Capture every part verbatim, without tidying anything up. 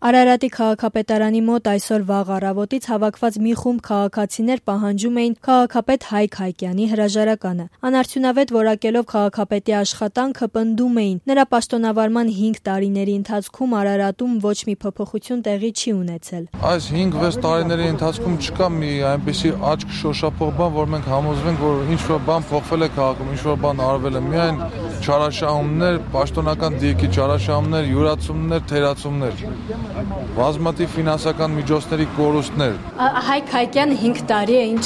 Արարատի քաղաքապետարանի մոտ այսօր վաղ առավոտից հավաքված մի խումբ քաղաքացիներ պահանջում էին քաղաքապետ Հայկ Հայկյանի հրաժարականը։ Անարդյունավետ որակելով քաղաքապետի աշխատանքը պնդում էին, նրա պաշտոնավարման հինգ տարիների ընթացքում Արարատում ոչ մի փոփոխություն տեղի չի ունեցել։ Այս հինգ-վեց տարիների ընթացքում չկա մի այնպիսի աչք շոշափող բան, որ մենք համոզվենք, որ ինչ-որ բան փոխվել է քաղաքում, ինչ-որ բան արվել է, միայն չարաշահումներ, պաշտոնական դիրքի չարաշահումներ, յուրացումներ, թերացումներ, բազմաթիվ ֆինանսական միջոցների կորուստներ։ Հայկ Հայկյանը հինգ տարի է ինչ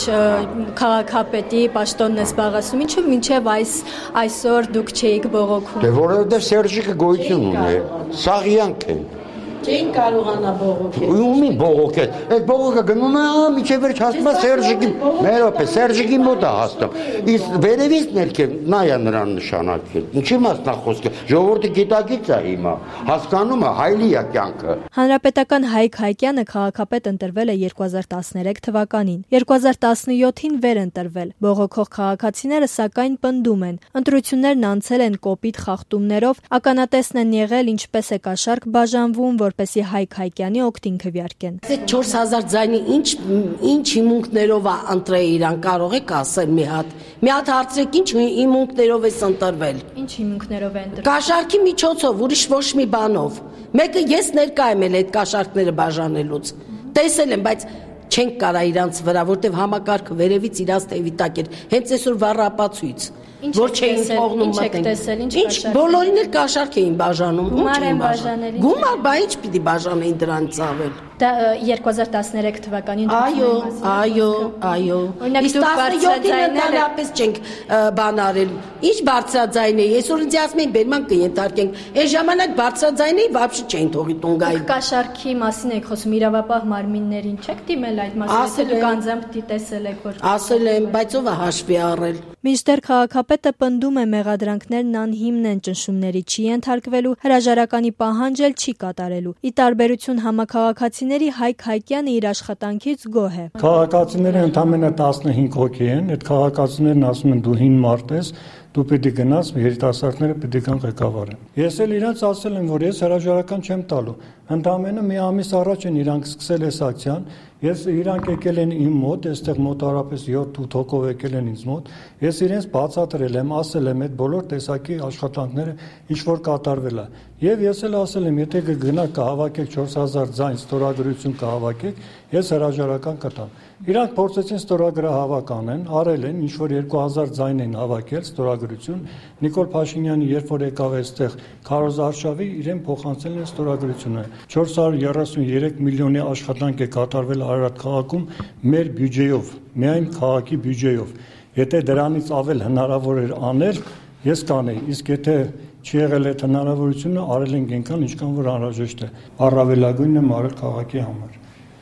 քաղաքապետի պաշտոնն է զբաղեցնում, ինչու մինչև այս այսօր դուք չէիք բողոքում։ Դե որովհետև Սերժիկը գոյություն ունի, սաղյանք է։ Չէին կարողանա բողոքել։ Ումի բողոքել։ Այդ բողոքը գնում է, միջև վերջ հասնում է Սերժիկի, մերոպե, Սերժիկի մոտ է հասնում։ Իսկ վերևից ներքև նա է նրան նշանակել։ Ինչի մասն է խոսքը։ Ժողովուրդը գիտակից է հիմա, հասկանում է հայլի է կյանքը։ Հանրապետական Հայկ Հայկյանը քաղաքապետ ընտրվել է երկու հազար տասներեք թվականին։ երկու հազար տասնյոթին վեր ընտրվել։ Բողոքող քաղաքացիները սակայն պնդում են, ընտրություններն անցել են կոպիտ խախտումներով, ականատեսն են եղել ինչպես է կաշառք բաժանվում, որպեսզի Հայկ Հայկյանի օգտին քվեարկեն։ չորս հազար ձայնի ինչ ինչ հիմունքներով է ընտրել իրան, կարող եք ասել մի հատ։ Մի հատ հարցրեք, ինչ հիմունքներով է ընտրվել։ Ինչ հիմունքներով է ընտրվել։ Կաշառքի միջոցով, ուրիշ ոչ մի բանով։ Մեկը ես ներկա եմ էլ այդ կաշառքները բաժանելուց։ Տեսել եմ, բայց չենք կարա իրանց վրա, որտեվ համակարգը վերևից իրանց թևի տակ էր։ Հենց այսօր վառապացույց, որ չէին թողնում մտենք։ Ինչ բոլորին էլ կաշառք էին բաժանում։ Գումար են բաժանել։ Գումար, բա ինչ պիտի բաժանեին դրանից ավել։ Դա երկու հազար տասներեք թվականին։ Այո, այո, այո։ Իսկ տասնյոթին ընդհանրապես չենք բան արել։ Ինչ բարձրաձայն է, այսօր ինձ ասում էին բերման կընթարկենք։ Այս ժամանակ բարձրաձայն էի, вообще չէին թողի տուն գայի։ Կաշառքի մասին եք խոսում, իրավապահ մարմիններին չեք դիմել այդ մասին, թե դուք անձամբ տեսել եք, որ։ Ասել եմ, բայց ով է հաշվի առել։ Մինչդեռ քաղաքապետը պնդում է մեղադրանքներն անհիմն են, ճնշումների չի ենթարկվելու, հրաժարականի պահանջ էլ չի կատարելու։ Ի տարբերություն համաքաղաքացիների Հայկ Հայկյանը իր աշխատանքից գոհ է։ Քաղաքացիները ընդամենը տասնհինգ հոգի են, այդ քաղաքացիներն ասում են դու հին մարդ ես, դու պիտի գնաս, երիտասարդները պիտի գան ղեկավարեն։ Ես էլ իրանց ասել եմ, որ ես հրաժարական չեմ տալու։ Ընդամենը մի ամիս առաջ են իրանք սկսել այս ակցիան, ես իրանք եկել են իմ մոտ, այստեղ մոտարապես յոթ-ութ հոգով եկել են ինձ մոտ, ես իրենց բացատրել եմ, ասել եմ այդ բոլոր տեսակի աշխատանքները ինչ որ կատարվել է։ Եվ ես էլ ասել եմ, եթե կգնաք կհավաքեք չորս հազար ձայն ստորագրություն կհավաքեք, ես հրաժարական կտամ։ Իրանք փորձեցին ստորագրահավաք անեն, արել են, ինչ որ երկու հազար ձայն են հավաքել ստորագրություն։ Նիկոլ Փաշինյանը երբ որ եկավ այստեղ քարոզարշավի, իրեն փոխանցել են ստորագրությունը։ չորս հարյուր երեսունյերեք միլիոնի աշխատանք է կատարվել Արարատ քաղաքում մեր բյուջեով, միայն քաղաքի բյուջեով։ Եթե դրանից ավել հնարավոր էր անել, ես կանեի, իսկ եթե չի եղել այդ հնարավորությունը, արել ենք այնքան, ինչքան որ անհրաժեշտ է։ Առավելագույնն եմ արել քաղաքի համար։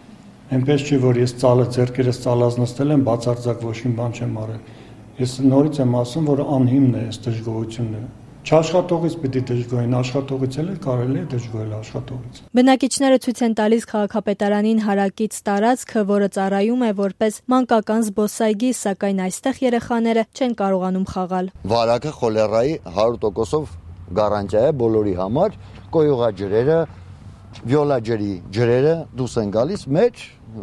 Այնպես չէ, որ ես ծալը ձեռքերս ծալած նստել եմ, բացարձակ ոչ մի բան չեմ արել։ Ես նորից եմ ասում, որ անհիմն է այս դժգոհությունը։ Չաշխատողից պիտի դժգոհեն, աշխատողից էլ կարելի է դժգոհել աշխատողից։ Բնակիչները ցույց են տալիս քաղաքապետարանին հարակից տարածքը, որը ծառայում է որպես մանկական զբոսայգի, սակայն այստեղ երեխաները չեն կարողանում խաղալ։ Վարակը խոլերայի հարյուր տոկոսով գարանտիա է բոլորի համար, կոյուղաջրերը, վիոլաջրի ջրերը դուրս են գալիս մեջ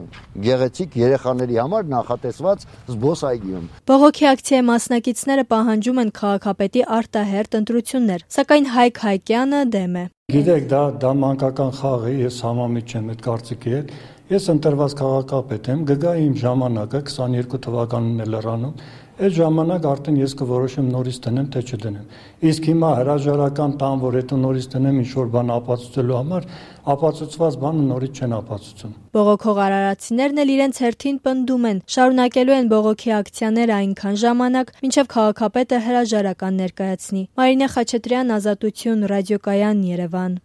գեղեցիկ երեխաների համար նախատեսված զբոսայգիում։ Բողոքի ակցիայի մասնակիցները պահանջում են քաղաքապետի արտահերթ ընտրություններ, սակայն Հայկ Հայկյանը դեմ է։ Գիտեք, դա դա մանկական խաղ է, ես համամիջ չեմ այդ կարծիքի հետ։ Ես ընտրված քաղաքապետ եմ, կգա իմ ժամանակը քսաներկու թվականին է լրանում։ Այդ ժամանակ արդեն ես կորոշեմ նորից դնեմ թե չդնեմ։ Իսկ հիմա հրաժարական տամ, որ հետո նորից դնեմ ինչ-որ բան ապացուցելու համար, ապացուցված բանը նորից չեն ապացուցում։ Բողոքող արարատցիներն էլ իրենց հերթին պնդում են, շարունակելու են բողոքի ակցիաները այնքան ժամանակ, մինչև քաղաքապետը հրաժարական ներկայացնի։ Մարինե Խաչատրյան, Ազատություն, Ռադիոկայան, Երևան։